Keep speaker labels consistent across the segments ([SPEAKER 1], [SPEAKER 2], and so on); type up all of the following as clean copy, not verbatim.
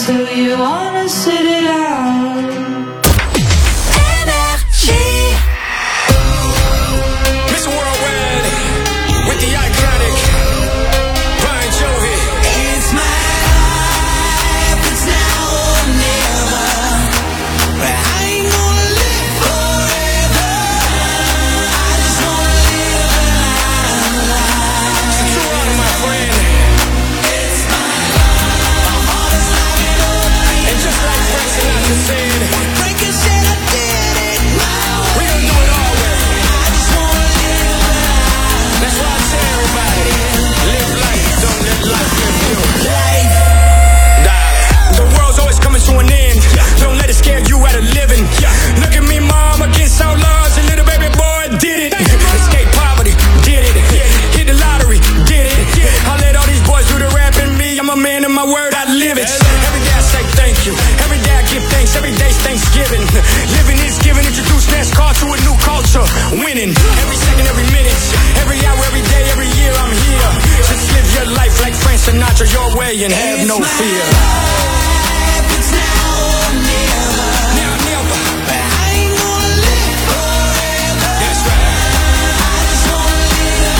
[SPEAKER 1] till you wanna sit it out.
[SPEAKER 2] Energy. Miss Worldwide with the iconic Brian Joey. It's my life, it's now or never. But I ain't gonna live forever. I just wanna live a life. So true out of my friend. It's my life. My heart is like an open. And just like Frank Sinatra said, Frankie said I did it my way. We gon' do it all way. I just wanna live a life. That's why I tell everybody, live life, don't let life live you. Life. The world's always coming to an end. Don't let it scare you out of living. Look at me, mom, against all odds. A little baby boy did it. Escape poverty, did it. Hit the lottery, did it. I let all these boys do the rap and me. I'm a man of my word, I live it. Every day I say thank you. Every day I give thanks. Every day's Thanksgiving. Living is giving. Introduce NASCAR to a new culture. Winning. Every second, every minute. Every hour, every day, every year I'm here. Just live your life like Frank Sinatra your way and have no fear. It's now or never. Now, never. But I ain't gonna live forever. That's right. I just wanna live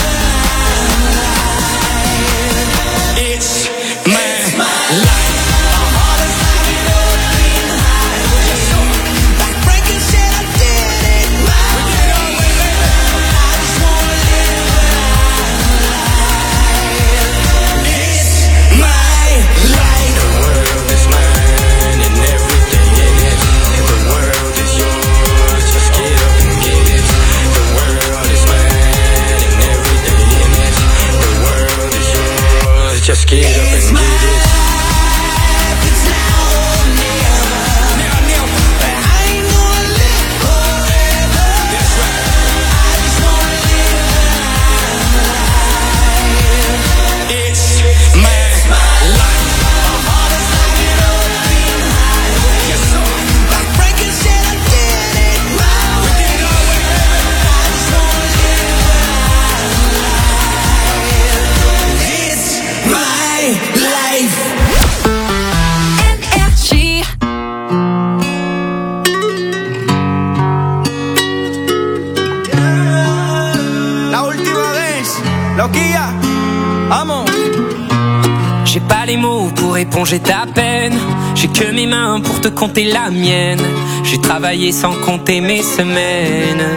[SPEAKER 2] a life. It's my life. My heart is like an open highway. Like Frankie said I did it my way. I just wanna live a life. It's my life. The world is mine and everything in it. The world is yours, just get up and get it. The world is mine and everything in it. The world is yours, just get up and get it. It's now or never. Now, never. But I ain't gonna live forever. That's right. I just wanna live a life. It's my life. My heart is like an open highway. Yes, sir. Like Frankie said I did it my way. We did it our way, baby. I just wanna live a life. It's my life.
[SPEAKER 3] Energy.
[SPEAKER 2] La última vez, loquilla, vamos.
[SPEAKER 4] J'ai pas les mots pour éponger ta peine. J'ai que mes mains pour te compter la mienne. J'ai travaillé sans compter mes semaines.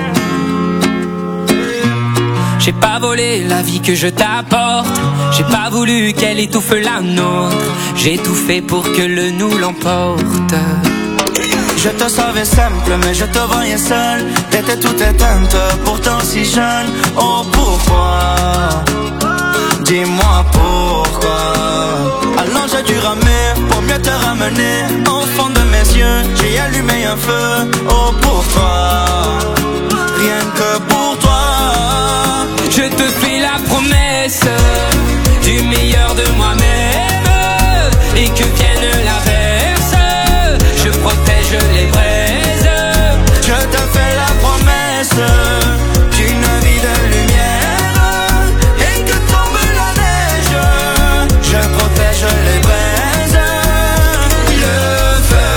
[SPEAKER 4] J'ai pas volé la vie que je t'apporte. J'ai pas voulu qu'elle étouffe la nôtre. J'ai tout fait pour que le nous l'emporte.
[SPEAKER 5] Je te savais simple, mais je te voyais seule. T'étais toute éteinte, pourtant si jeune. Oh pourquoi? Dis-moi pourquoi. Alors j'ai dû ramer pour mieux te ramener. Au fond de mes yeux, j'ai allumé un feu. Oh pour toi, rien que pour toi.
[SPEAKER 4] Je te fais la promesse du meilleur de moi-même. Et que vienne l'averse, je protège les braises.
[SPEAKER 5] Je te fais la promesse d'une vie de lumière. Et que tombe la neige, je protège les braises. Le feu,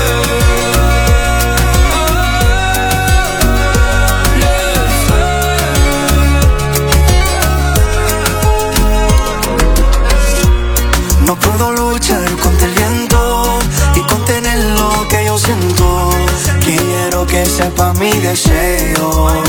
[SPEAKER 5] le feu. No puedo luchar contra el viento y contener lo que yo siento. Quiero que sepa mi deseo.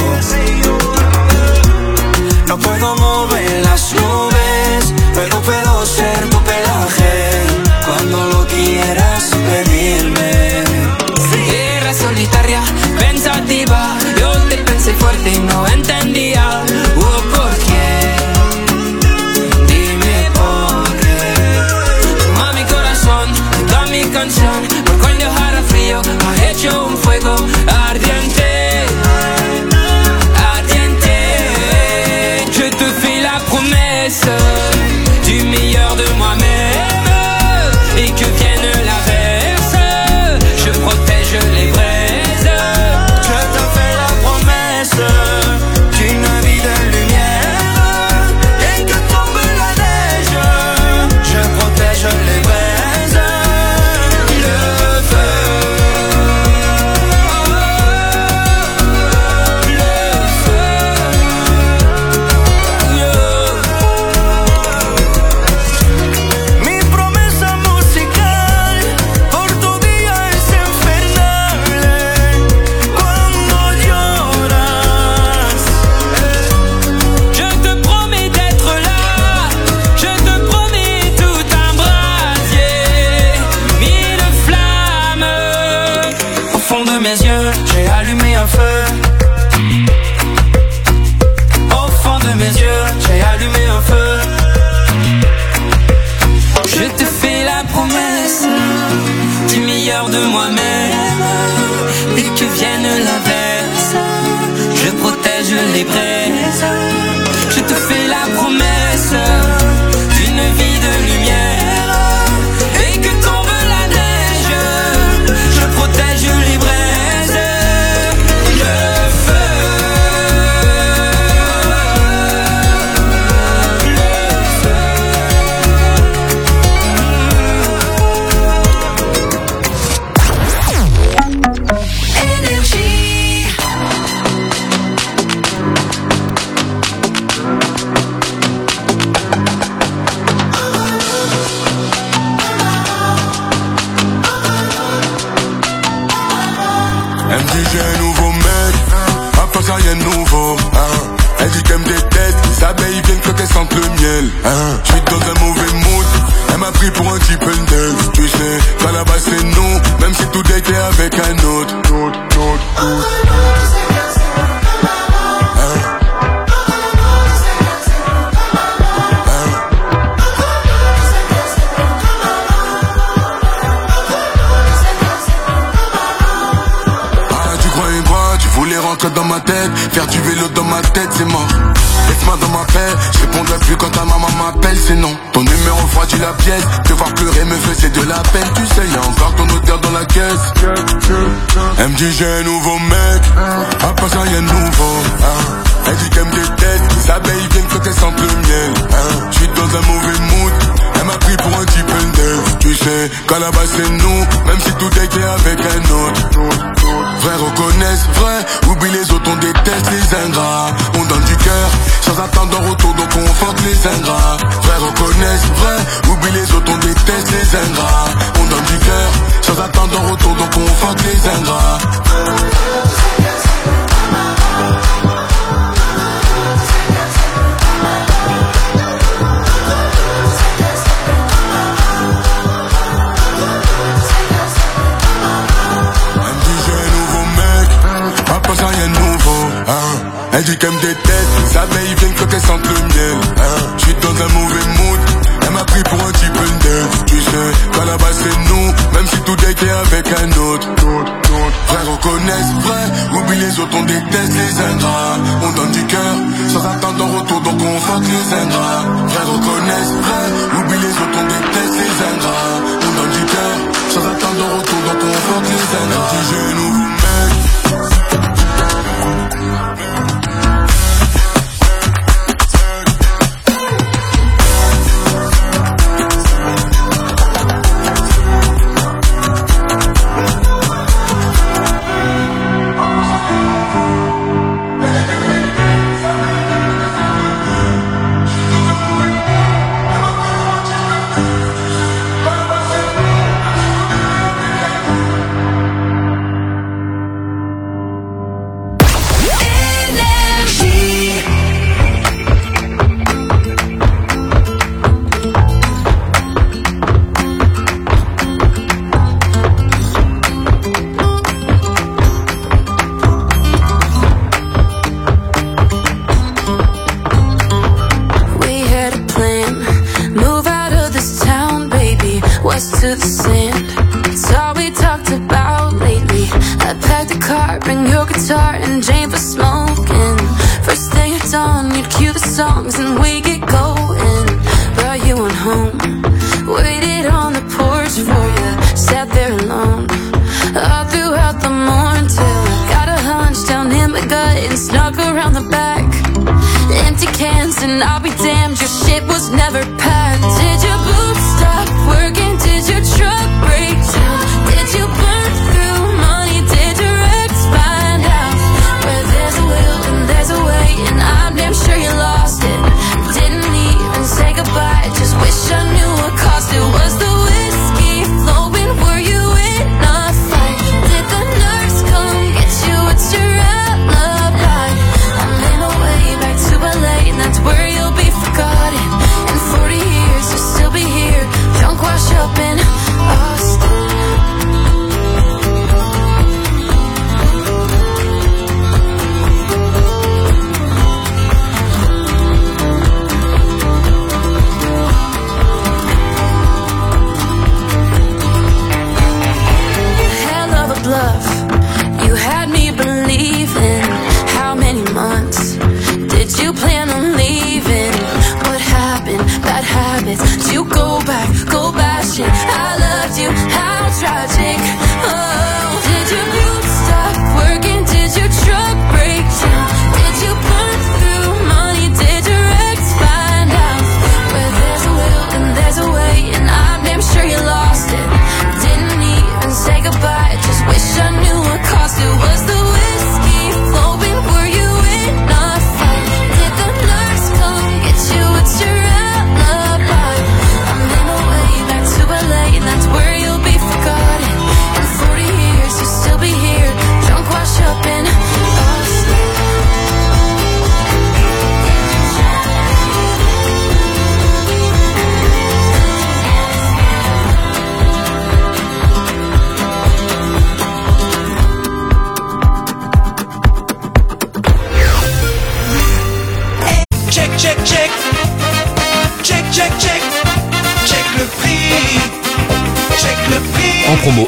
[SPEAKER 5] No puedo mover las nubes, pero puedo ser tu pelaje cuando lo quieras pedirme.
[SPEAKER 4] Era solitaria, pensativa. Yo te pensé fuerte y no entendía. ¿Por qué? Dime por qué. Toma mi corazón, toda mi canción. Por cuando hará frío, ha hecho un fuego ardiente.
[SPEAKER 3] les abeilles viennent que qu'elles sentent le miel. J'suis dans un mauvais mood, elle m'a pris pour un type Handel. Tu sais, qu'à la base c'est nous, même si tout était avec un autre. Rentre dans ma tête, faire du vélo dans ma tête, c'est mort. Laisse-moi dans ma paix, je répondrai plus quand ta maman m'appelle, c'est non. Ton numéro froidit la pièce, te voir pleurer me faisait de la peine. Tu sais, y'a encore ton odeur dans la caisse. Elle me dit j'ai un nouveau mec, à part ça rien de nouveau. Elle dit qu'elle me déteste, les abeilles viennent quand elles sentent le miel. J'suis dans un mauvais mood, elle m'a pris pour un type Handel. Tu sais, qu'à la base c'est nous, même si tout était avec un autre. Vrai reconnaissent, vrai, oublie les autres, on déteste les ingrats. On donne du cœur, sans attendre en retour, donc on fuck les ingrats. Vrai reconnaissent, vrai, oublie les autres, on déteste les ingrats. On donne du cœur, sans attendre en retour, donc on fuck les ingrats. Rien de nouveau, Elle dit qu'elle me déteste, les abeilles viennent quand elles sentent le miel. J'suis dans un mauvais mood, elle m'a pris pour un type Handel. Tu sais, qu'à la base c'est nous, même si tout était avec un autre. Vrai reconnaissent, vrai, oublie les autres, on déteste les ingrats. On donne du cœur, sans attendre en retour, donc on fuck les ingrats. Vrai reconnaissent, vrai, oublie les autres, on déteste les ingrats. On donne du cœur, sans attendre en retour, donc on fuck les ingrats. Elle dit j'ai un nouveau mec.
[SPEAKER 1] To the sand, it's all we talked about lately. I packed the car, bring your guitar and Jane for smoking. First thing at dawn, you'd cue the songs and we get going. But you went home, waited on the porch for you, sat there alone all throughout the morning till I got a hunch down in my gut and snuck around the back. Empty cans and I'll be damned, your shit was never packed. Did your boobs stop working? Did your truck break down? Did you burn through money? Did your ex find out? Where there's a will and there's a way, and I'm damn sure you lost it. Didn't even say goodbye, just wish I knew what cost it. Was the whiskey flowing? Were you in a fight? Did the nurse come get you? What's your alibi? I'm in a way back to LA, and that's where you'll be forgotten. In 40 years you'll still be here, drunk, washed up in Austin. Hell of a bluff, you had me believing. How many months did you plan on leaving? What happened? Bad habits. Did you go bashing? I loved you, how tragic. Oh, did your boobs stop working? Did your truck break down? Did you burn through money? Did your ex find out? Where there's a will and there's a way, and I'm damn sure you lost it. Didn't even say goodbye, just wish I knew what cost it. Was the whiskey flowing? Were you in a fight? Did the nurse come get you? What's your alibi? I'm in a way back to LA, and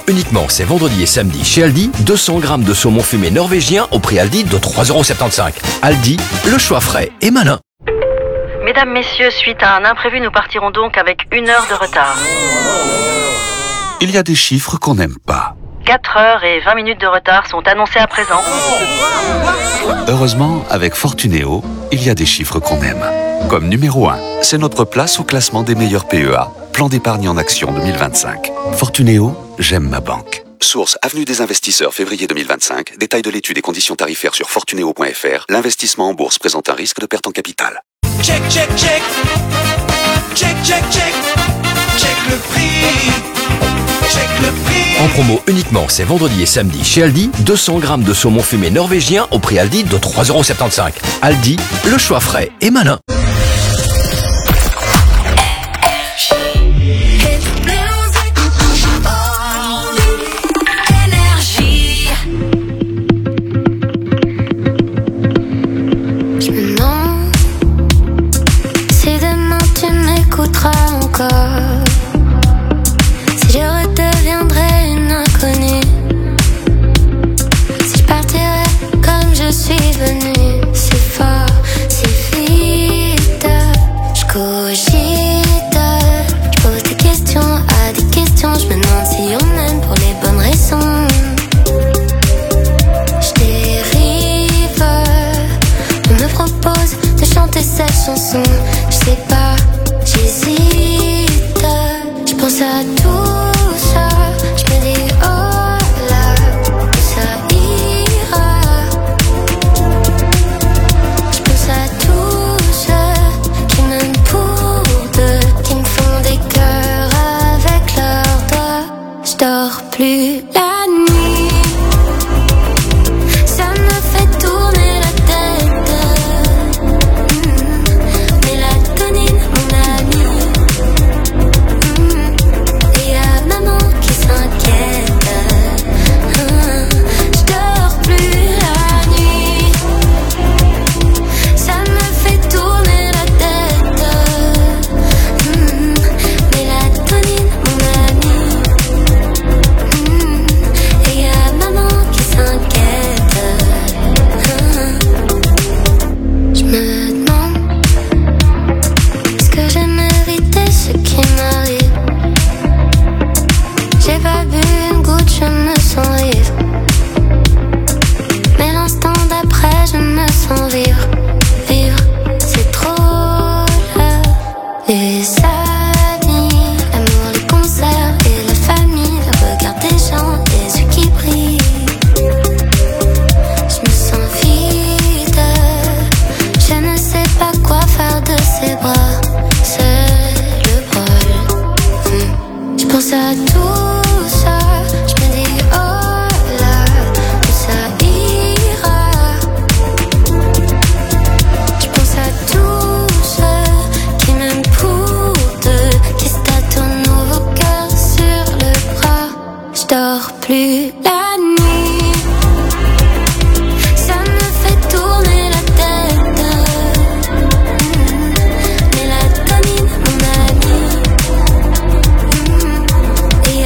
[SPEAKER 6] uniquement ces vendredis et samedis chez Aldi, 200 grammes de saumon fumé norvégien au prix Aldi de 3,75 €. Aldi, le choix frais et malin.
[SPEAKER 7] Mesdames, messieurs, suite à un imprévu, nous partirons donc avec 1 heure de retard.
[SPEAKER 8] Il y a des chiffres qu'on n'aime pas.
[SPEAKER 7] 4 heures et 20 minutes de retard sont annoncés à présent.
[SPEAKER 8] Heureusement, avec Fortunéo, il y a des chiffres qu'on aime. Comme numéro 1, c'est notre place au classement des meilleurs PEA, plan d'épargne en action 2025. Fortunéo, j'aime ma banque. Source Avenue des investisseurs, février 2025. Détail de l'étude et conditions tarifaires sur fortunéo.fr. L'investissement en bourse présente un risque de perte en capital.
[SPEAKER 2] Check, check, check. Check, check, check. Check le prix. Check le prix.
[SPEAKER 6] En promo uniquement ces vendredis et samedis chez Aldi, 200 grammes de saumon fumé norvégien au prix Aldi de 3,75 €. Aldi, le choix frais et malin.
[SPEAKER 1] Encore. Si je redeviendrais une inconnue, si je partirais comme je suis venue, c'est fort, c'est vite. Je cogite, je pose des questions à des questions. Je me demande si on aime pour les bonnes raisons. Je dérive, on me propose de chanter cette chanson. Je sais pas. J'hésite, je pense à tout ça, je me dis oh là, où ça ira. Je pense à tous ceux qui m'aiment pour deux, qui me font des cœurs avec leurs doigts. Je dors plus la nuit, ça me fait tourner la tête. Mélatonine, mon ami. Et y'a maman qui s'inquiète. Je dors plus la nuit, ça me fait tourner la tête. Mélatonine, mon ami. Et y'a maman qui s'inquiète. Je me demande, est-ce que j'ai mérité ce qui m'arrive? J'ai pas bu une goutte, je me sens ivre. Mais l'instant d'après, je me sens vivre. Vivre, c'est trop là. Les amis, l'amour, les concerts et la famille, le regard des gens, les yeux qui brillent. Je me sens vide, je ne sais pas quoi faire de ces bras. C'est le bol. Je pense à tout ça, je me dis oh là, où ça ira. Je pense à tous ceux qui m'aiment pour deux, qui se tâtonnent nos cœurs sur le bras. Je dors plus la nuit, ça me fait tourner la tête. Mélatonine, mon ami. Et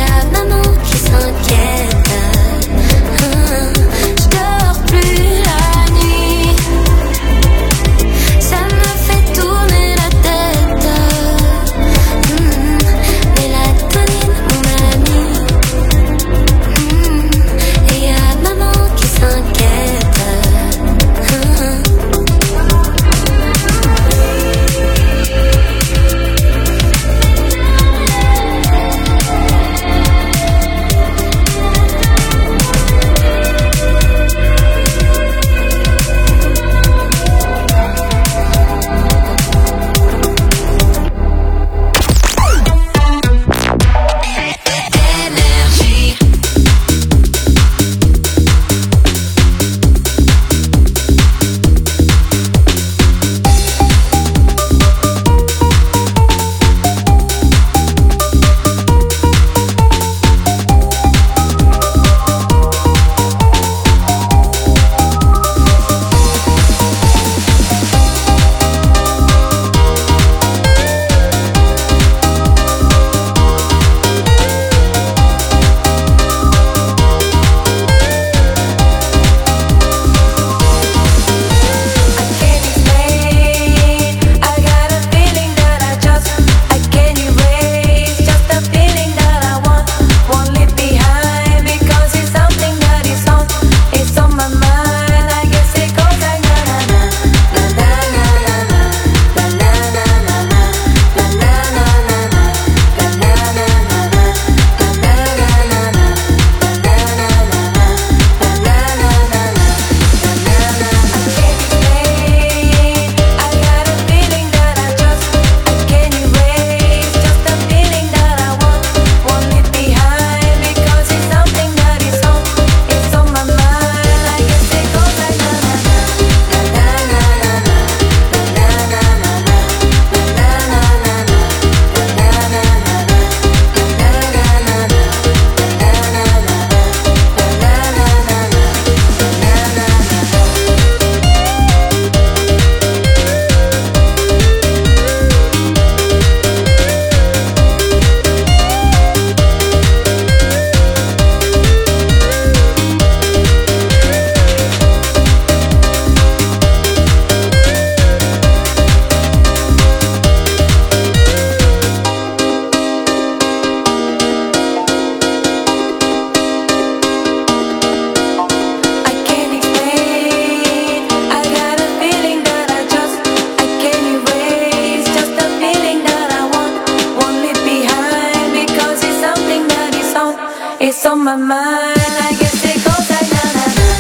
[SPEAKER 1] on my mind. I guess it goes like na na na.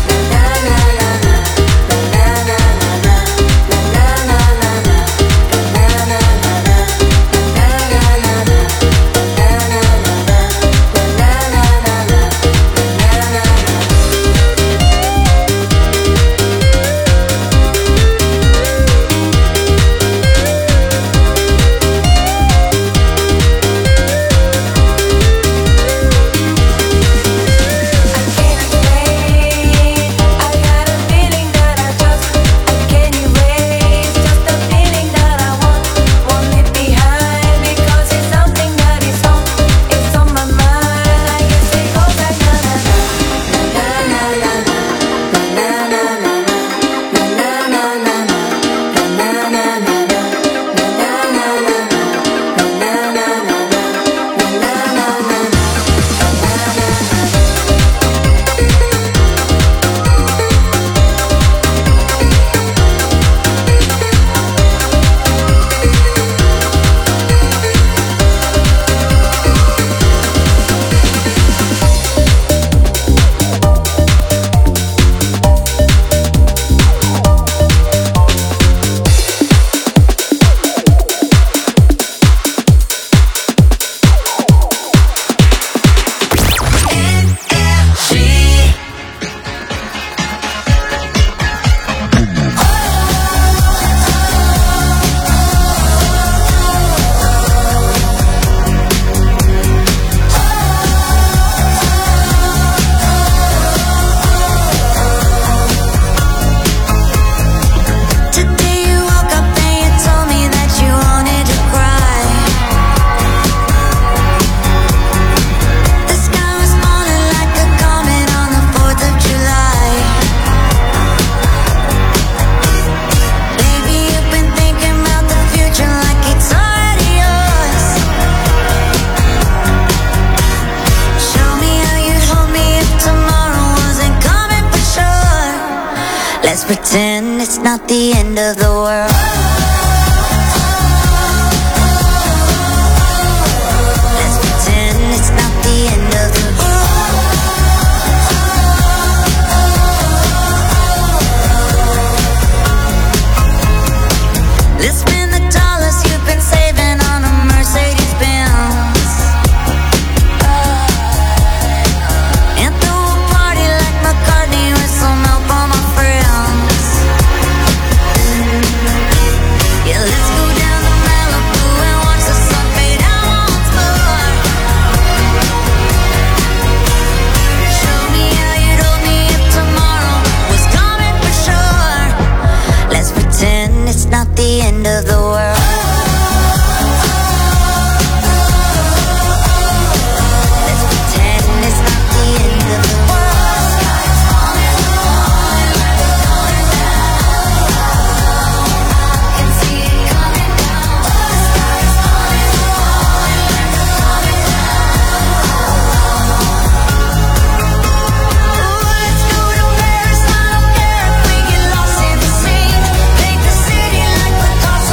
[SPEAKER 9] Let's pretend it's not the end of the world. Let's pretend it's not the end of the world. Let's spend the dollars you've been saving on a Mercedes Benz. And throw a party like McCartney with some help on my friends. Yeah, let's go down to Malibu and watch the sun fade out once more. Show me how you'd hold me if tomorrow was coming for sure. Let's pretend it's not the end of the world. Let's pretend it's not the end of the world. Sky's falling low, coming down. I can see it coming down. The sky's falling low, coming down. Ooh, let's go to Paris. I don't care if we get lost in the scene. Paint the city like Picasso.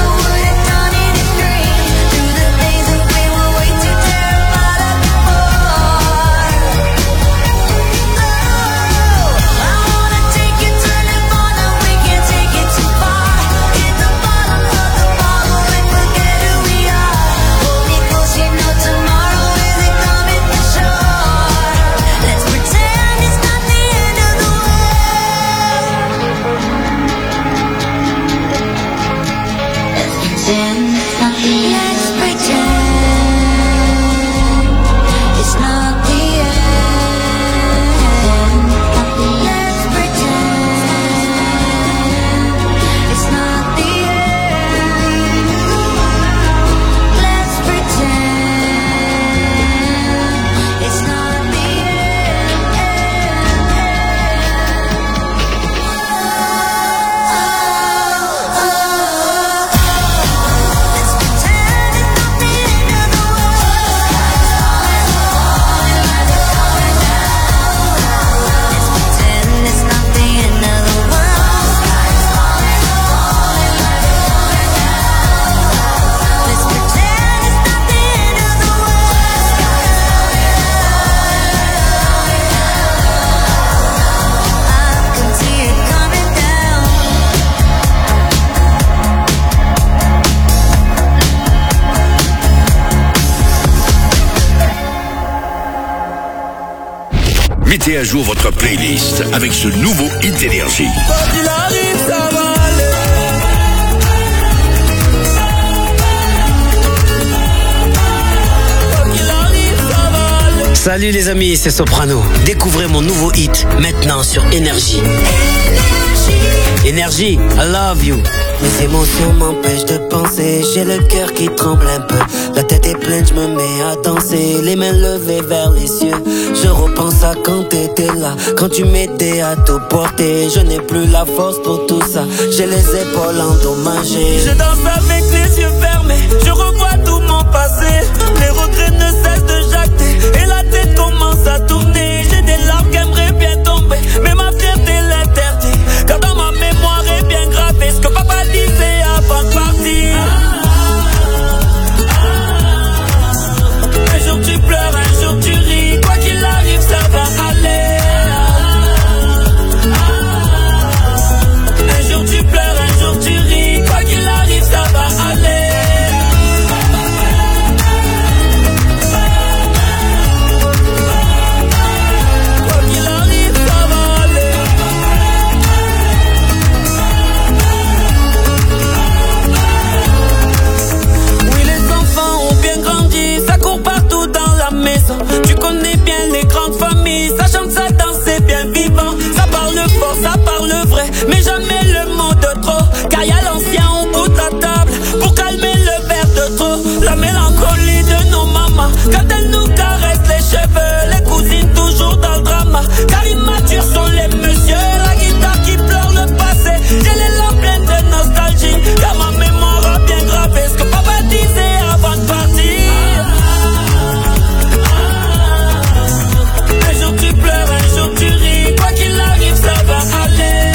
[SPEAKER 10] Mettez à jour votre playlist avec ce nouveau hit d'énergie.
[SPEAKER 2] Quoi qu'il arrive, ça va aller. Quoi qu'il arrive, ça va aller.
[SPEAKER 11] Salut les amis, c'est Soprano. Découvrez mon nouveau hit maintenant sur Énergie. Énergie, I love you.
[SPEAKER 5] Mes émotions m'empêchent de penser, j'ai le cœur qui tremble un peu. La tête est pleine, je me mets à danser, les mains levées vers les cieux. Je repense à quand t'étais là, quand tu m'aidais à tout porter. Je n'ai plus la force pour tout ça, j'ai les épaules endommagées.
[SPEAKER 2] Je danse avec les yeux fermés, je revois tout mon passé. Les regrets ne cessent de jacter, et la tête commence à tourner. J'ai des larmes qui aimeraient bien tomber, mais ma fierté l'interdit. Car dans ma mémoire est bien gravé ce que papa disait avant de partir. Un jour tu pleures, un jour tu ris. Quoi qu'il arrive, ça va aller. Un jour tu pleures, un jour tu ris. Quoi qu'il arrive, ça va aller. Quoi qu'il arrive, ça va aller. Oui, les enfants ont bien grandi, ça court partout dans la maison. Tu connais bien les grandes familles, ça chante, ça danse, c'est bien vivant. Ça parle fort, ça parle vrai, mais jamais le mot de trop. Car y a l'ancien au bout de la table pour calmer le verre de trop. La mélancolie de nos mamans quand elles nous caressent les cheveux. Les cousines toujours dans le drama, car immatures sont les messieurs. La guitare qui pleure le passé, j'ai les larmes pleines de nostalgie. Car ma mémoire a bien gravé ce que papa disait avant de partir. Un jour tu pleures, un jour tu ris. Quoi qu'il arrive, ça va aller.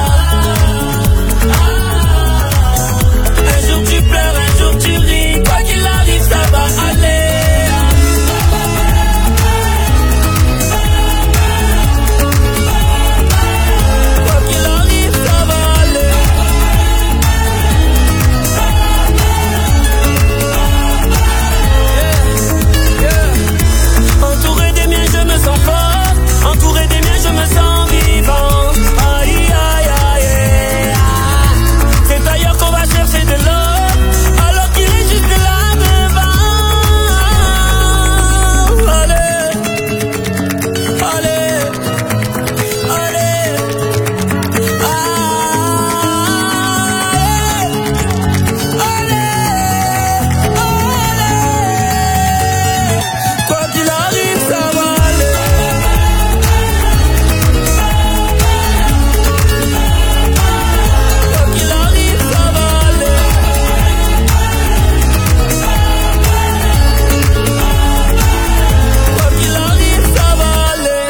[SPEAKER 2] Un jour tu pleures, un jour tu ris. Quoi qu'il arrive, ça va aller. Quoi qu'il arrive, ça va aller. Entouré des miens, je me sens fort. Entouré des miens, je me sens vivant. Aïe, aïe, aïe, aïe. C'est ailleurs qu'on va chercher de l'or, alors qu'il est juste là devant. Allez, allez, allez, allez. Quoi qu'il arrive, ça va aller. Quoi qu'il arrive, ça va aller. Quoi qu'il arrive, ça va aller.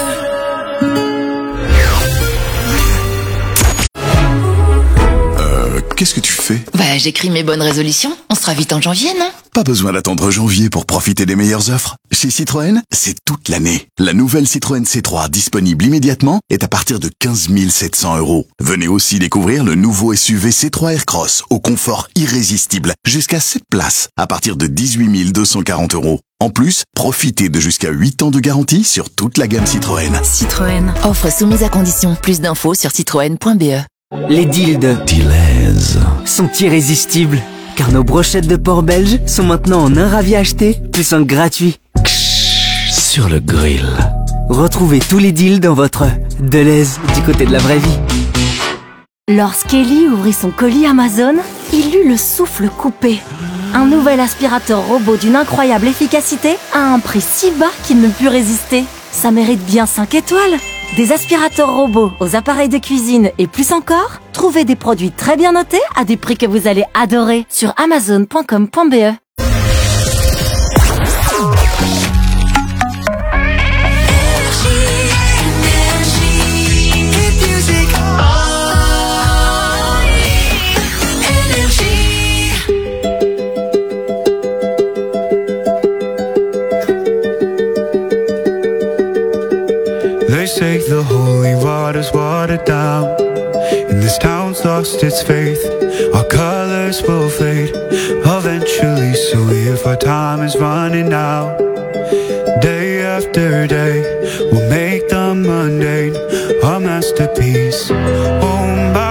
[SPEAKER 12] Qu'est-ce que tu fais?
[SPEAKER 13] Bah, j'écris mes bonnes résolutions. On sera vite en janvier, non?
[SPEAKER 12] Pas besoin d'attendre janvier pour profiter des meilleures offres. Chez Citroën, c'est toute l'année. La nouvelle Citroën C3 disponible immédiatement est à partir de 15 700 €. Venez aussi découvrir le nouveau SUV C3 Aircross au confort irrésistible, jusqu'à 7 places, à partir de 18 240 €. En plus, profitez de jusqu'à 8 ans de garantie sur toute la gamme Citroën.
[SPEAKER 13] Citroën. Offre soumise à condition. Plus d'infos sur citroën.be.
[SPEAKER 14] Les deals de sont irrésistibles, car nos brochettes de porc belge sont maintenant en un ravi acheté, plus un gratuit.
[SPEAKER 6] Sur le grill.
[SPEAKER 14] Retrouvez tous les deals dans votre Deleuze du côté de la vraie vie.
[SPEAKER 15] Lorsqu'Ellie ouvrit son colis Amazon, il eut le souffle coupé. Un nouvel aspirateur robot d'une incroyable efficacité à un prix si bas qu'il ne put résister. Ça mérite bien 5 étoiles. Des aspirateurs robots aux appareils de cuisine et plus encore, trouvez des produits très bien notés à des prix que vous allez adorer sur amazon.com.be.
[SPEAKER 16] They say the holy water's watered down, and this town's lost its faith. Our colors will fade eventually, so if our time is running out, Day after day, we'll make the mundane a masterpiece. Oh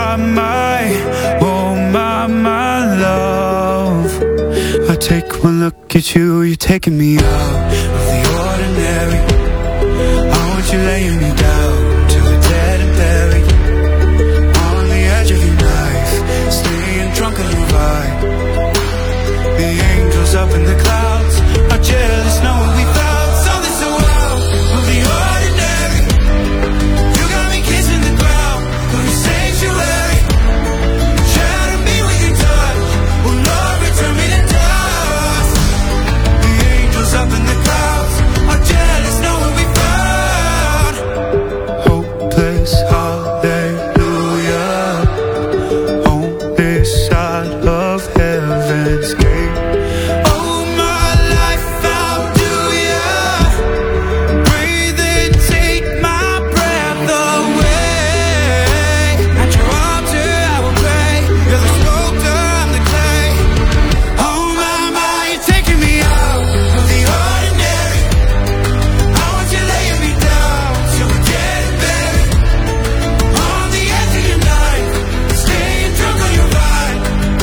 [SPEAKER 16] my love. I take one look at you, you're taking me out of the ordinary. I want you laying me down till we're dead and buried. On the edge of your knife, staying drunk on your vibe. The angels up in the clouds are jealous knowing we found something so out of the ordinary. You got me kissing the ground, going sanctuary. Shadow me with your touch, oh Lord, return me to dust. The angels up in the clouds are jealous knowing we found hopeless hallelujah on this side of heaven's gate. Oh my life, how do ya breathe and take my breath away? At your altar I will pray. You're the sculptor, I'm the clay. Oh my, you're taking me out of the ordinary. I want you laying me down till we're dead and buried. On the edge of your night, staying drunk on your vibe.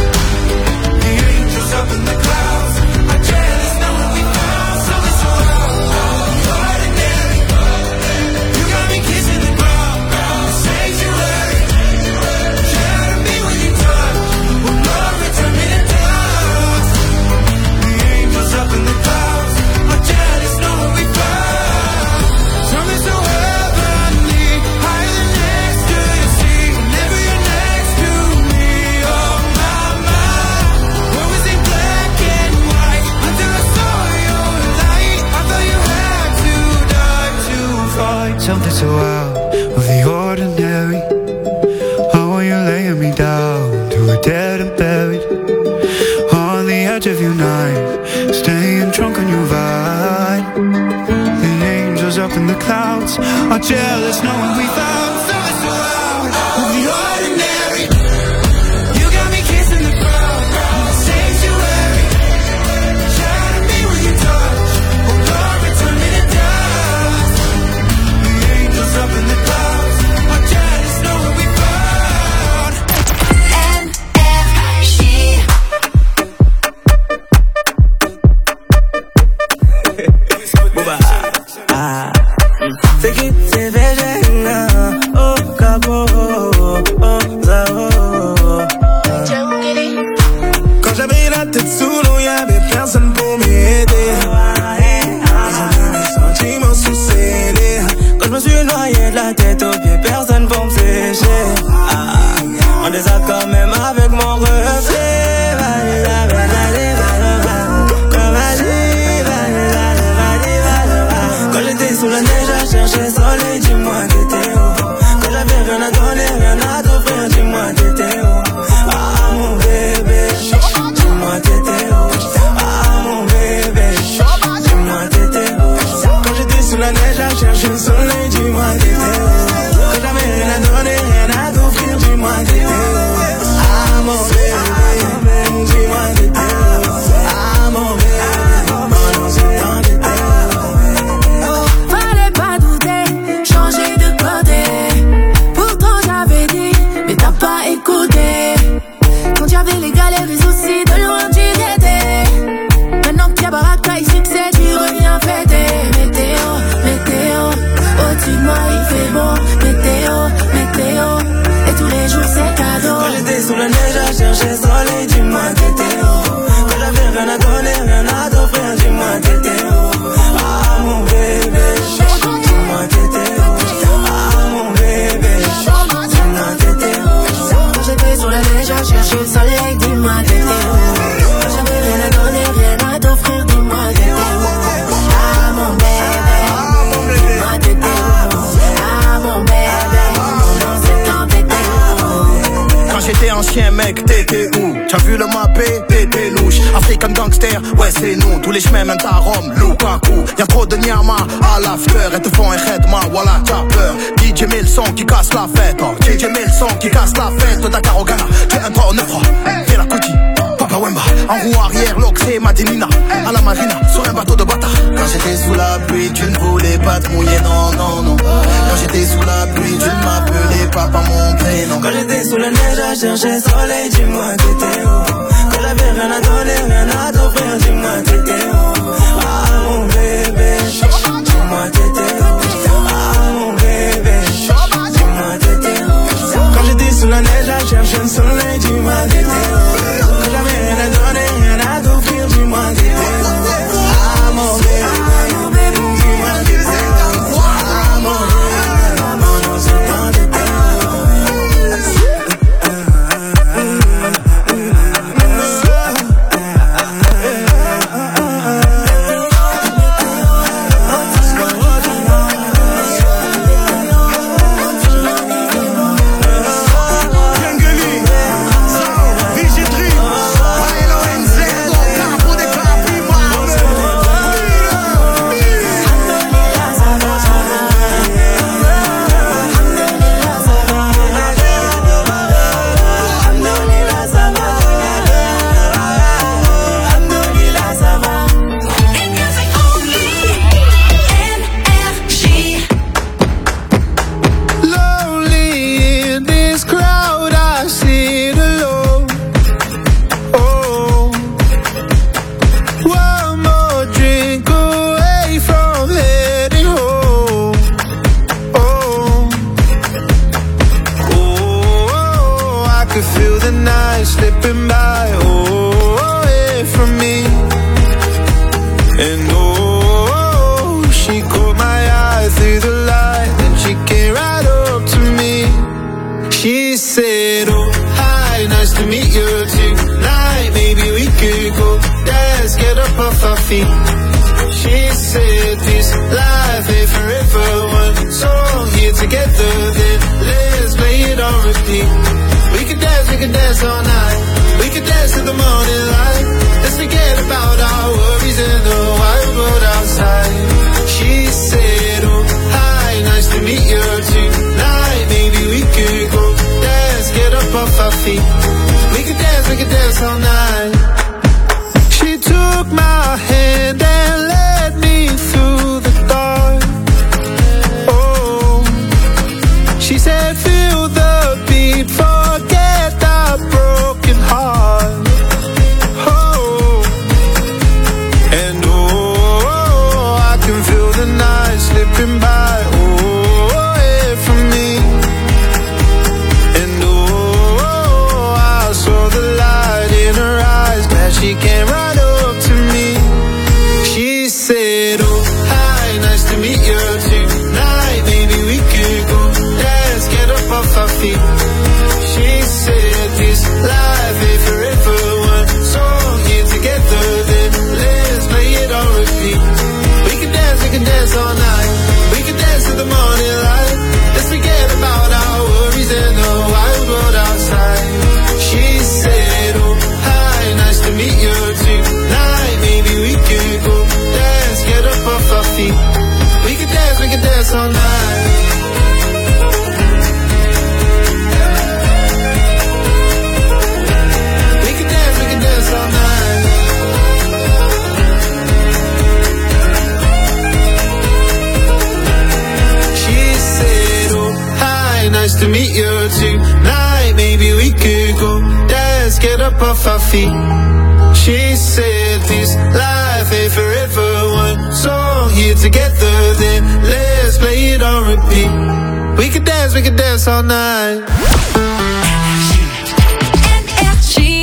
[SPEAKER 16] The angels up in the clouds are jealous knowing we found something so out of the ordinary. You got me kissing the ground, sanctuary. Shadow me with your touch, oh Lord, return me to dust. The angels up in the clouds are jealous knowing we found something so heavenly, higher than ecstasy. Whenever you're next to me, oh my. What was it black and white until I saw your light? I thought you had to die to fight something so out of the ordinary. I want you laying me down till we're dead and buried. On the edge of your night, staying drunk on your vibe. The angels up in the clouds are jealous knowing we found something so out of the ordinary. You got me kissing the ground, sanctuary. Shadow me with your touch, oh Lord, return me to dust. The angels up in the clouds are jealous knowing we found
[SPEAKER 5] Sei que cerveja é oh, acabou, Quand j'avais la tête sous l'eau, y'avait personne pour m'aider. Mes sentiments sous-scellés. Quand je me suis noyé de la tête aux pieds, personne pour me sécher. En désaccord même avec mon reflet. Quand j'étais sous la neige à chercher soleil, dis-moi t'étais où? Quand j'avais rien à donner, rien à t'offrir, dis-moi t'étais où? Ah mon bébé, dis-moi t'étais où? Ah mon bébé, dis-moi t'étais où? Quand j'étais sous la neige à chercher le soleil, dis-moi t'étais où? Quand j'avais rien à donner, rien à t'offrir, dis-moi t'étais où? Ah mon bébé, dis-moi t'étais où? Ah mon bébé, pendant ce temps t'étais où?
[SPEAKER 1] Fallait pas douter, changer de côté. Pourtant j'avais dit, mais t'as pas écouté. Quand y'avait les galères, les soucis, de loin tu étais. Maintenant qu'il y a baraka et succès, tu reviens fêter. Météo, au-dessus de moi il fait beau. Météo, et tous les jours c'est cadeau.
[SPEAKER 5] Quand j'étais sous la neige à chercher soleil, dis-moi t'étais où? Quand j'avais rien à donner, rien à t'offrir, dis-moi t'étais où? Ah mon bébé, dis-moi t'étais où? Ah mon bébé, dis-moi t'étais où?
[SPEAKER 1] Quand j'étais sur la neige à chercher le soleil, dis-moi t'étais où? Quand j'avais rien à donner, rien à t'offrir, dis-moi t'étais où? Ah mon bébé, dis-moi t'étais où? Ah mon bébé, dans ce temps t'étais où?
[SPEAKER 17] Quand j'étais ancien mec, t'étais où? T'as vu le mappé, t'étais louche. African gangster, ouais c'est nous. Tous les chemins mènent à Rome, Lukaku. Y'a trop de nyama à l'after. Et te font un khedma, voilà t'as peur. DJ met le son qui casse la fête. Oh, DJ met le son qui casse la fête. Dakar au Ghana, t'es un trop neuf. Fais la cookie, Papa Wemba. En roue arrière, l'oxé, Madinina. À la marina, sur un bateau de bâtard. Quand j'étais sous la pluie, tu ne voulais pas te mouiller, non, non, non. Quand j'étais sous la pluie, tu ne m'appelais pas par mon prénom. Quand j'étais sous la neige à chercher soleil, dis-moi t'étais où. Quand j'avais rien à donner, rien à t'offrir, dis-moi t'étais où. Ah mon bébé, dis-moi t'étais où. Ah mon bébé, dis-moi t'étais où. Quand j'étais sous la neige à chercher le soleil, dis-moi t'étais où. Quand j'avais rien à donner, rien à t'offrir, dis-moi t'étais où. Ah mon bébé, dis-moi t'étais où. Ah mon bébé, non, c'est pas t'étais où.
[SPEAKER 16] She said this life ain't forever. One song here together, then let's play it on repeat. We can dance all night. We can dance till the morning light. Let's forget about our worries and the wild world outside. She said, oh hi, nice to meet you tonight. Maybe we could go dance, get up off our feet. We can dance all night. She took my hand and led me through the dark. Oh, she said feel the beat, forget the broken heart. Oh, and oh, I can feel the night slipping by. Oh, away from me. And oh, I saw the light in her eyes that she came right up to me. She said, oh, hi, nice to meet you tonight. Maybe we could go dance, get up off our feet. She said, this life ain't forever. One song here together, then let's play it on repeat. We can dance all night. We can dance till the morning light. Let's forget about our worries and the wild world outside. She said, oh, hi, nice to meet you tonight. Maybe we could go dance, get up off our feet. We can dance all night. We can dance all night. She said, oh, hi, nice to meet you tonight. Maybe we could go dance, get up off our feet. She said this life ain't forever. One song here together, then let's play it on repeat. We can dance all night.
[SPEAKER 1] Energy.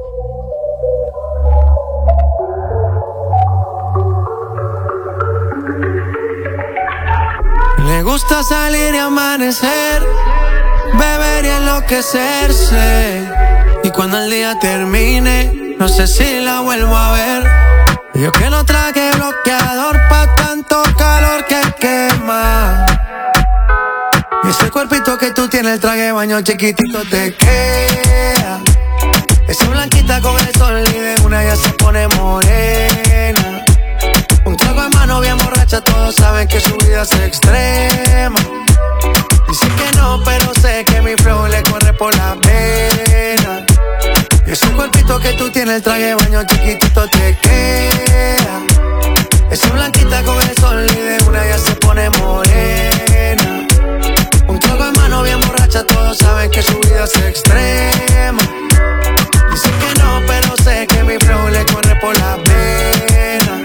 [SPEAKER 16] Le gusta salir y amanecer, beber y enloquecerse. Y cuando el día termine, no sé si la vuelvo a ver. Yo que no traje bloqueador pa' tanto calor que quema. Y ese cuerpito que tú tienes, el traje de baño chiquitito te queda. Esa blanquita con el sol y de una ya se pone morena. Un trago en mano bien borracha, todos saben que su vida es extrema. Dice que no, pero sé que mi flow le corre por la pena. Y ese cuerpito que tú
[SPEAKER 18] tienes el traje de baño chiquitito te queda. Esa blanquita con el sol y de una ya se pone morena. Un trago en mano bien borracha, todos saben que su vida es extrema. Dicen que no, pero sé que mi flow le corre por la vena.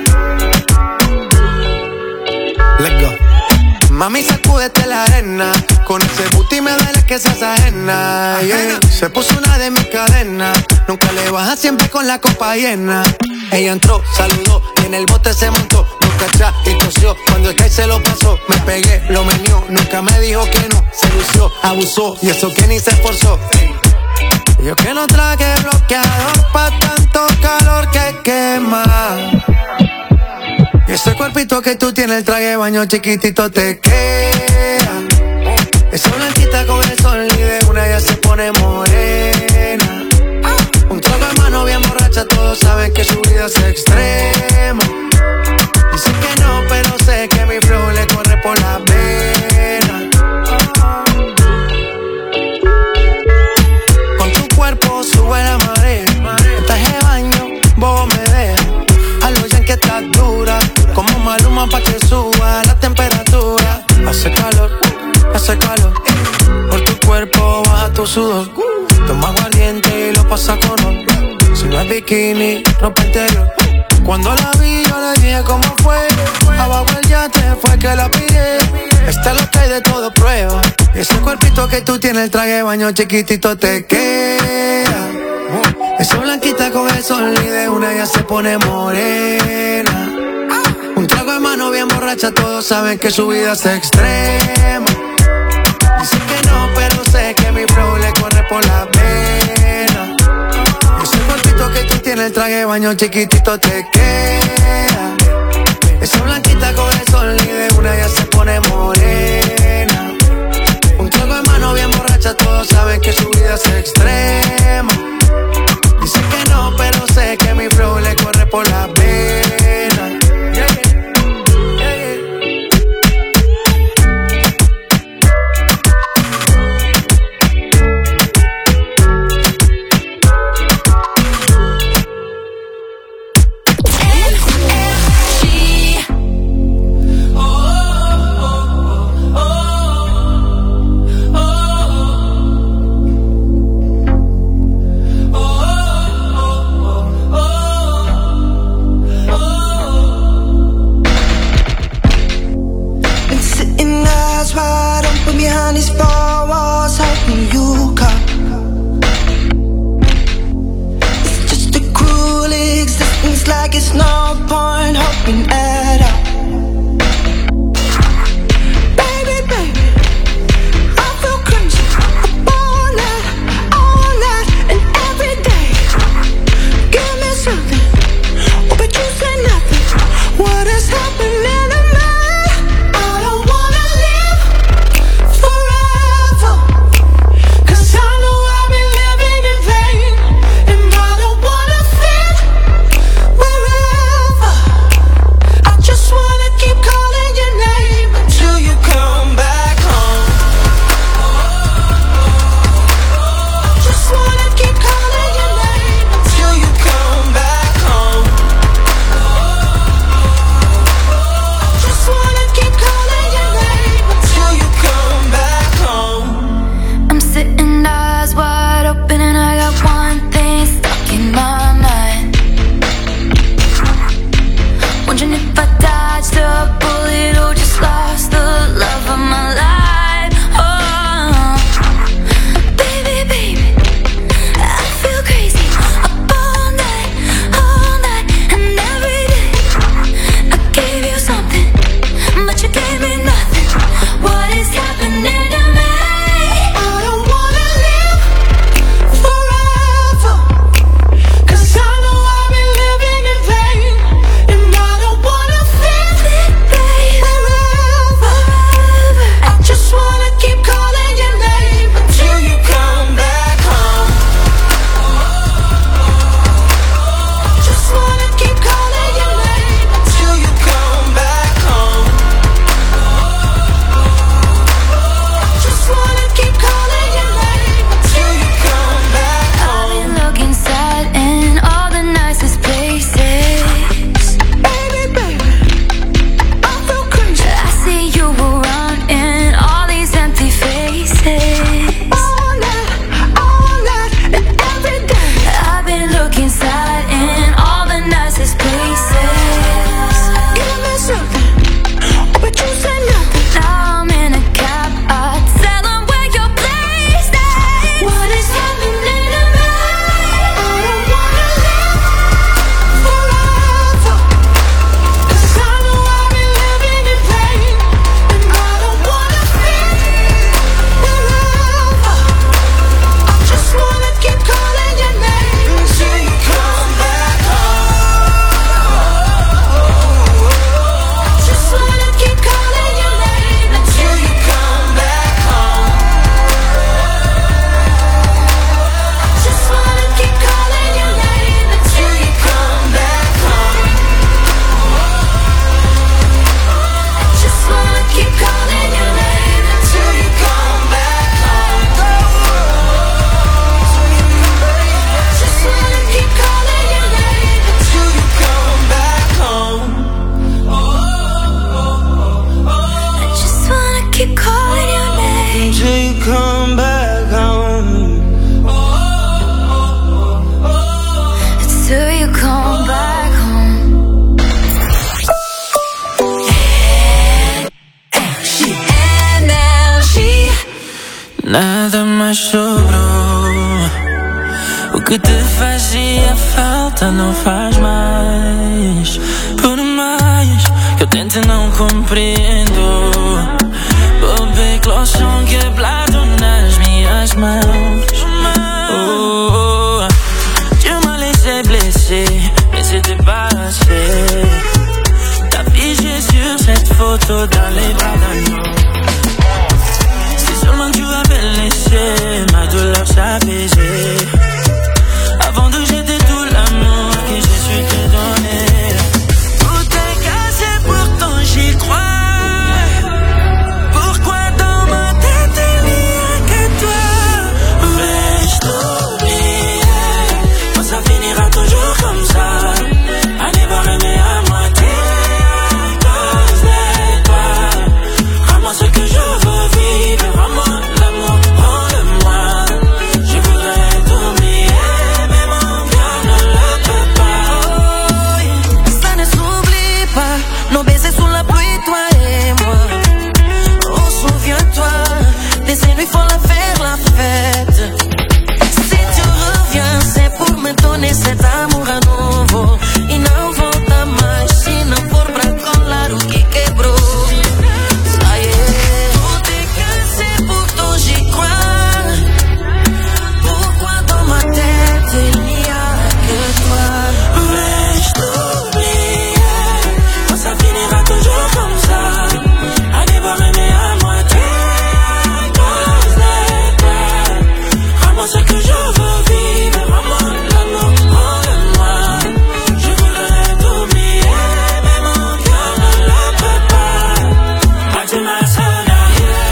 [SPEAKER 18] Let's go. Mami, sacúdete la arena. Con ese booty me duele que seas ajena, yeah. Se puso una de mis cadenas. Nunca le baja, siempre con la copa llena. Ella entró, saludó y en el bote se montó. Nunca atrás y tosió. Cuando el que se lo pasó, me pegué, lo menió. Nunca me dijo que no, se lució, abusó. Y eso que ni se esforzó. Yo que no traje bloqueador pa' tanto calor que quema. Y ese cuerpito que tú tienes, el traje de baño chiquitito te queda. Esa blanquita con el sol y de una ya se pone morena. Un trago de mano bien borracha, todos saben que su vida es extrema. Dicen que no, pero sé que mi flow le corre por la vena. Con tu cuerpo sube la marea. En traje de baño, vos me dejas. A lo ya que estás dura, como Maluma pa' que suba la temperatura. Hace calor, por tu cuerpo baja tu sudor. Toma aguardiente y lo pasa con oro. Si no es bikini, ropa interior. Cuando la vi yo le dije cómo fue. Abajo el yate fue que la pillé. Esta es lo que hay de todo prueba. Ese cuerpito que tú tienes, el traje de baño chiquitito te queda. Esa blanquita con el sol y de una ya se pone morena. Un trago de mano bien borracha, todos saben que su vida es extrema. Dicen que no, pero sé que mi flow le corre por la vena. Ese cuerpito que tú tienes, el traje de baño chiquitito te queda. Esa blanquita con el sol y de una ya se pone morena. Un trago de mano bien borracha, todos saben que su vida es extrema. Dicen que no, pero sé que mi flow le corre por la vena.
[SPEAKER 19] behind these four walls, hoping you come. It's just a cruel existence, like it's no point hoping at all. Baby, baby, I feel crazy all night and every day. Give me something, oh, but you say nothing. What is happening to me? I don't wanna live forever, 'cause I know I've been living in vain. And I don't wanna fit wherever,
[SPEAKER 1] come back home. Energy.
[SPEAKER 18] Nada mais sobrou. O que te fazia falta não faz mais. Por mais que eu tente não compreendo. Bebê clochon quebrado nas minhas mãos. Oh, tu m'as laissé blessé, mais c'était pas assez. T'as figé sur cette photo dans les bras d'un homme. Si seulement tu avais laissé ma douleur s'apaiser. Avant de jeter tout l'amour que j'ai su te donner. Tout est cassé, pourtant j'y crois. Pourquoi dans ma tête il n'y a que toi? Vais-je t'oublier? Quand ça finira toujours comme ça. À devoir aimer à moitié à cause de toi. Rends-moi ce que je veux vivre. Rends-moi l'amour, rends-le-moi. Je voudrais t'oublier, mais mon cœur ne le peut pas.
[SPEAKER 20] Ça ne s'oublie pas, nos baisers sous la pluie, toi et moi. Oh, souviens-toi, des nuits folles à faire la fête. Si tu reviens, c'est pour me donner cet amour à nouveau. E não volta mais, se não for pra colar o que quebrou. Ça y est, tout est cassé, pourtant j'y crois. Pourquoi dans ma tête il n'y a que toi?
[SPEAKER 18] Vais-je t'oublier? Quand ça finira toujours comme ça. À devoir aimer à moitié à cause de toi. Rends-moi ce que je veux vivre. Rends-moi l'amour, rends-le-moi. Je voudrais t'oublier, mais mon cœur ne le peut pas. I do my soul now.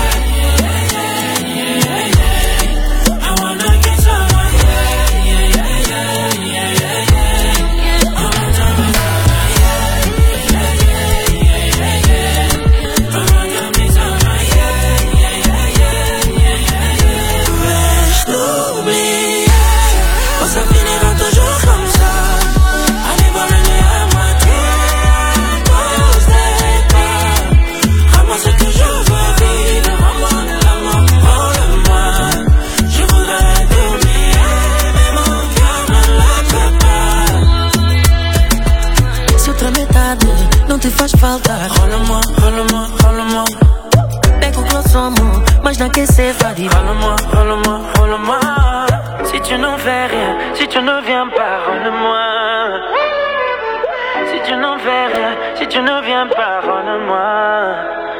[SPEAKER 18] I wanna get someone. Vais-je t'oublier? Quand ça finira toujours comme ça. À devoir aimer à moitié à cause de toi. Rends-moi ce que je veux vivre. Rends-moi l'amour, rends-le-moi. Je voudrais t'oublier, mais mon cœur ne le peut pas.
[SPEAKER 20] Se outra metade não te faz falta,
[SPEAKER 18] Rola-moi, rola-moi, rola-moi.
[SPEAKER 20] pega o nosso amor, mas não quer ser vadio.
[SPEAKER 18] Rola-moi, rola-moi, rola-moi. Si tu n'en fais rien, si tu ne viens pas, rola-moi. Si tu n'en fais rien, si tu ne viens pas, rola-moi.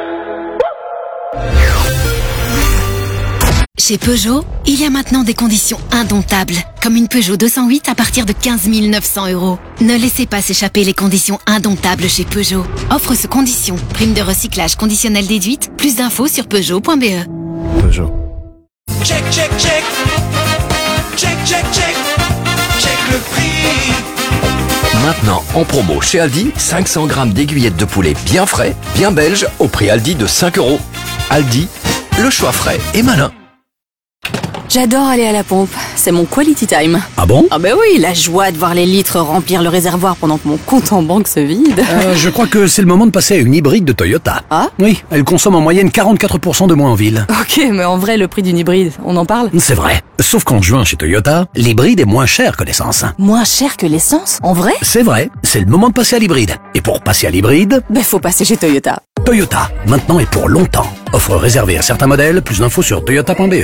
[SPEAKER 13] Chez Peugeot, il y a maintenant des conditions indomptables, comme une Peugeot 208 à partir de 15 900 €. Ne laissez pas s'échapper les conditions indomptables chez Peugeot. Offre sous conditions, prime de recyclage conditionnelle déduite, plus d'infos sur Peugeot.be.
[SPEAKER 6] Peugeot.
[SPEAKER 2] Check, check, check. Check, check, check. Check le prix.
[SPEAKER 6] Maintenant, en promo chez Aldi, 500 grammes d'aiguillettes de poulet bien frais, bien belge, au prix Aldi de 5 €. Aldi, le choix frais et malin.
[SPEAKER 21] J'adore aller à la pompe, c'est mon quality time.
[SPEAKER 6] Ah bon?
[SPEAKER 21] Ah bah oui, la joie de voir les litres remplir le réservoir pendant que mon compte en banque se vide.
[SPEAKER 22] Je crois que c'est le moment de passer à une hybride de Toyota.
[SPEAKER 21] Ah?
[SPEAKER 22] Oui, elle consomme en moyenne 44% de moins en ville.
[SPEAKER 21] Ok, mais en vrai, le prix d'une hybride, on en parle?
[SPEAKER 22] C'est vrai. Sauf qu'en juin chez Toyota, l'hybride est moins cher que l'essence.
[SPEAKER 21] Moins cher que l'essence? En vrai?
[SPEAKER 22] C'est vrai, c'est le moment de passer à l'hybride. Et pour passer à l'hybride...
[SPEAKER 21] Ben faut passer chez Toyota.
[SPEAKER 22] Toyota, maintenant et pour longtemps. Offre réservée à certains modèles, plus d'infos sur toyota.be.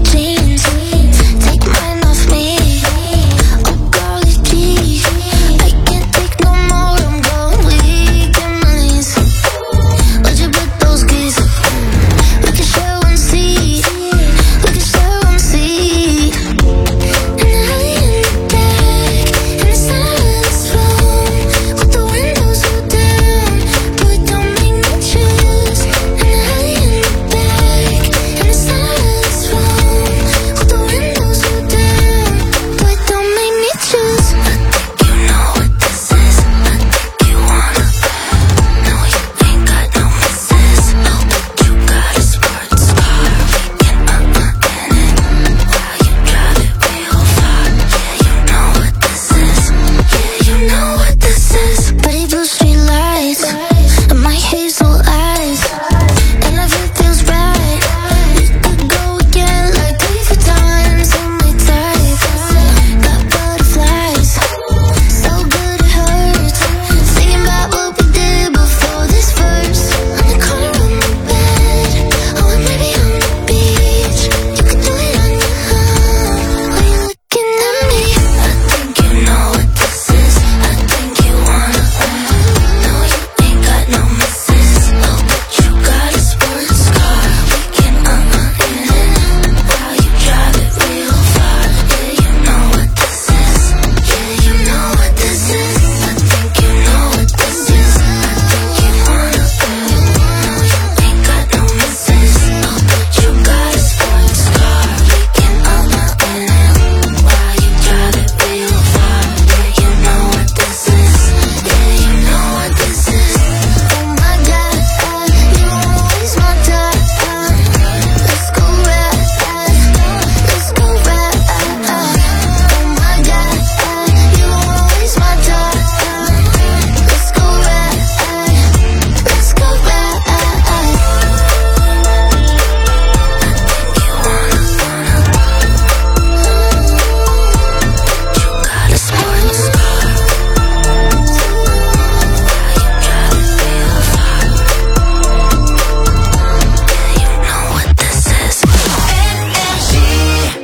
[SPEAKER 9] Take mine off me. Oh, girl, it's cheesy. I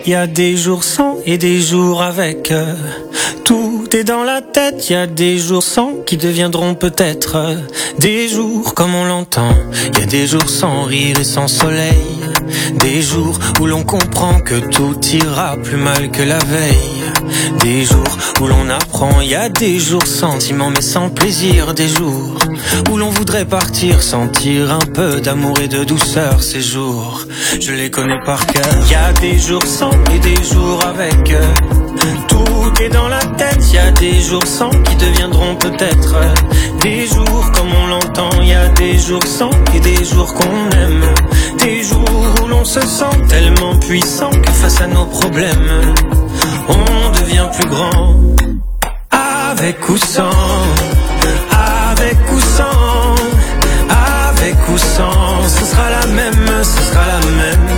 [SPEAKER 18] Y a des jours sans et des jours avec. Tout est dans la tête, y a des jours sans qui deviendront peut-être des jours comme on l'entend. Y a des jours sans rire et sans soleil. Des jours où l'on comprend que tout ira plus mal que la veille. Des jours où l'on apprend, y a des jours sentiments mais sans plaisir. Des jours où l'on voudrait partir, sentir un peu d'amour et de douceur. Ces jours, je les connais par cœur. Y a des jours sans et des jours avec. Tout est dans la tête, y a des jours sans qui deviendront peut-être des jours comme on l'entend. Y a des jours sans et des jours qu'on aime. Des jours où l'on se sent tellement puissant que face à nos problèmes, on devient plus grand. Avec ou sans, avec ou sans, avec ou sans, ce sera la même, ce sera la même.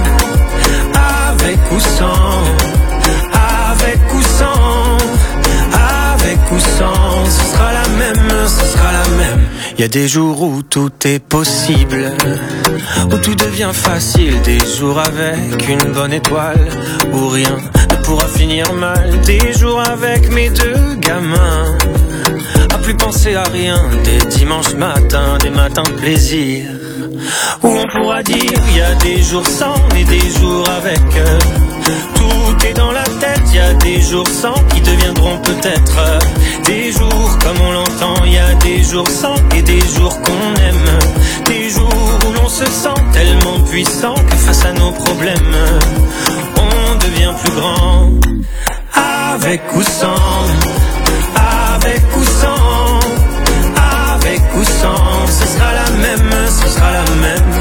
[SPEAKER 18] Avec ou sans, avec ou sans, avec ou sans, ce sera la même, ce sera la même. Y a des jours où tout est possible, où tout devient facile. Des jours avec une bonne étoile, où rien ne pourra finir mal. Des jours avec mes deux gamins, à plus penser à rien. Des dimanches matins, des matins de plaisir, où on pourra dire y a des jours sans et des jours avec. Tout est dans la tête, y a des jours sans qui deviendront peut-être des jours comme on l'entend. Y a des jours sans et des jours qu'on aime. Des jours où l'on se sent tellement puissant que face à nos problèmes, on devient plus grand. Avec ou sans, avec ou sans, avec ou sans, ce sera la même, ce sera la même.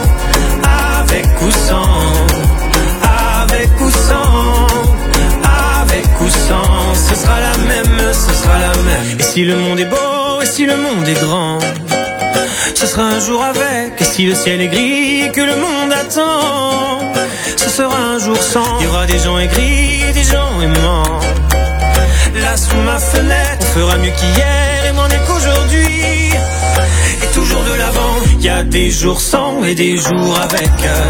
[SPEAKER 18] Avec ou sans, avec ou sans, avec ou sans, ce sera la même, ce sera la même. Et si le monde est beau, et si le monde est grand, ce sera un jour avec. Et si le ciel est gris et que le monde attend, ce sera un jour sans. Il y aura des gens aigris et des gens aimants. Là sous ma fenêtre, on fera mieux qu'hier et moins qu'aujourd'hui. Et toujours de l'avant. Y a des jours sans et des jours avec.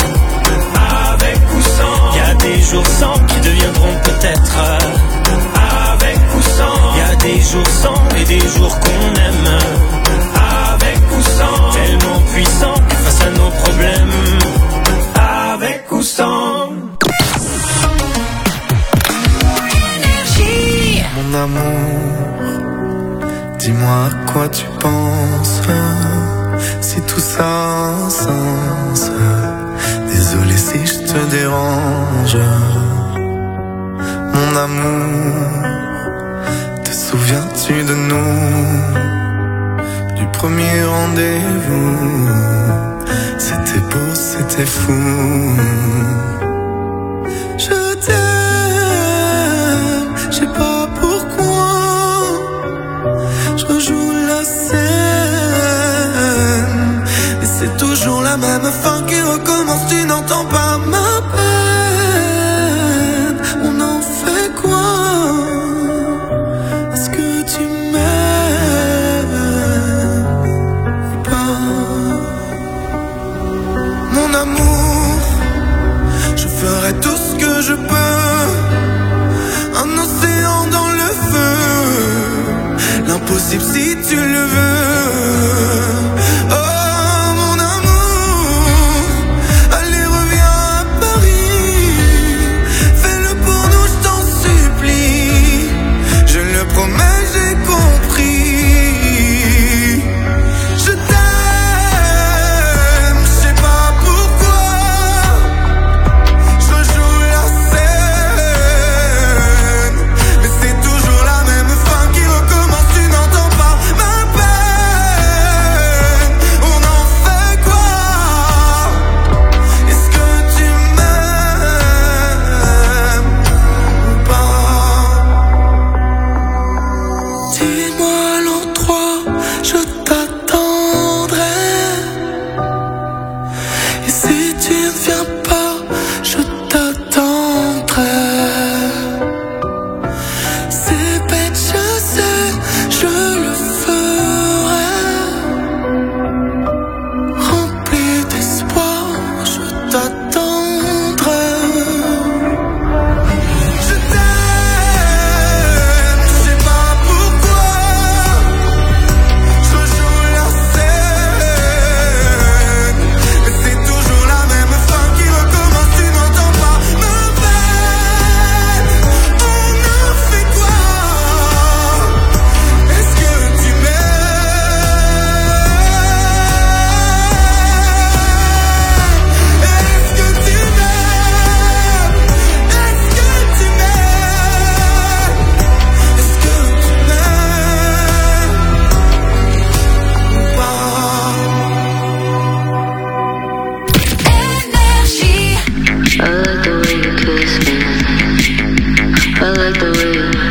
[SPEAKER 18] Avec ou sans. Y a des jours sans qui deviendront peut-être avec ou sans. Y a des jours sans et des jours qu'on aime. Avec ou sans. Tellement puissant que face à nos problèmes, avec ou sans.
[SPEAKER 3] Mon amour, dis-moi à quoi tu penses, si tout ça a un sens. Désolé si je te dérange. Mon amour, te souviens-tu de nous, du premier rendez-vous? C'était beau, c'était fou. Je t'aime, je sais pas pourquoi. Je rejoue la scène, et c'est toujours la même fin qui recommence. Tu n'entends pas ma peine. On en fait quoi? Est-ce que tu m'aimes ou pas? Mon amour, je ferai tout ce que je peux. Un océan dans le feu, l'impossible si tu le veux. Oh mon amour, allez reviens à Paris. Fais-le pour nous, je t'en supplie. Je le promets, j'ai compris. Je t'aime, je sais pas pourquoi. Je rejoue la scène, mais c'est toujours la même fin qui recommence. Tu n'entends pas ma peine.
[SPEAKER 1] I like the way you kiss me. I like the way you